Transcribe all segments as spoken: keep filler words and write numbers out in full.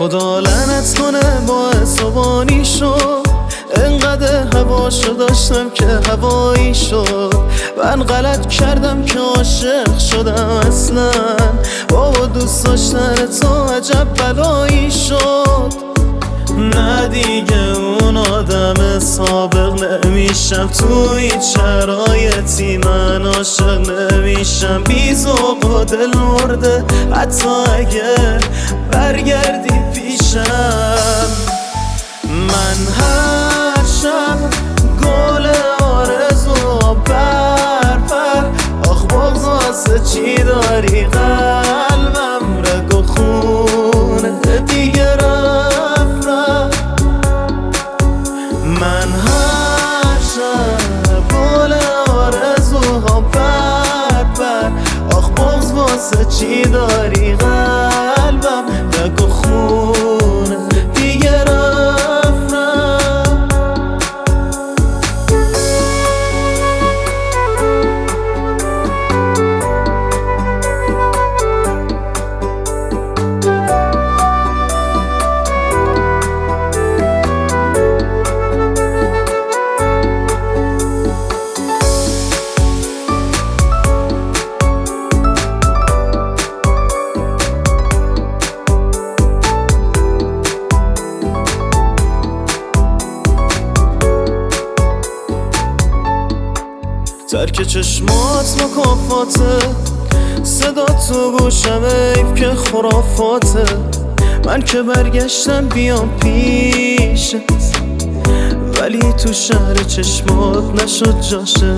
خدا لعنت کنه باعث بانی شد، انقدر هواشو داشتم که هوایی شد. من غلط کردم که عاشق شدم اصلا، بابا دوست داشتن تو عجب بلایی شد. نه دیگه اون آدم سابق نمیشم، تو هیچ شرایطی من عاشق نمیشم. بی ذوق و دل مرده حتی اگه برگردی پیشم. من هر شب گل آرزو پر پر، آخ باز واسه چی داری قلبم رگ و خونه دیگه رفت رفت. من هر شب گل آرزوها پر پر، آخ باز واسه چی داری قلبم رگ و خونه دیگه رفت. ترک چشمات مکافاته، صدا تو گوشم ایف که خرافاته. من که برگشتم بیام پیشت، ولی تو شهر چشمات نشد جاشه.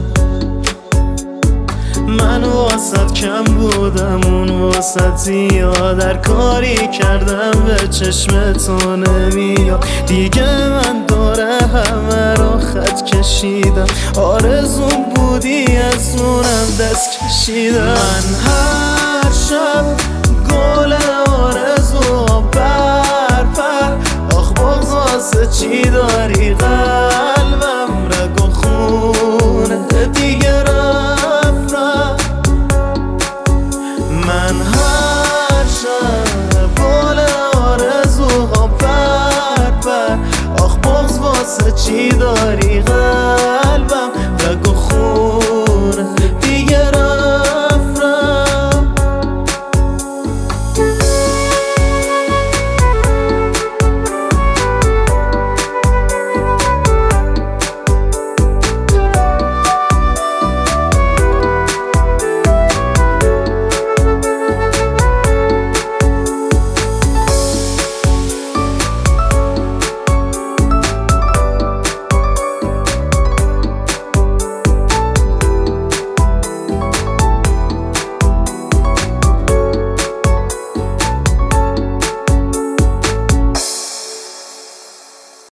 من واسط کم بودم اون واسط زیاد، در کاری کردم به چشم تو نمیاد. دیگه من داره همه را خط کشیدم، آرزوم بودی از اونم دست کشیدم. من هر شب گل آرزو پر پر، آخ باز واسه چی داری قلبم رگ و خونه دیگه رفت رفت. من هر شب گل آرزوها پر پر، آخ باز واسه چی داری قلبم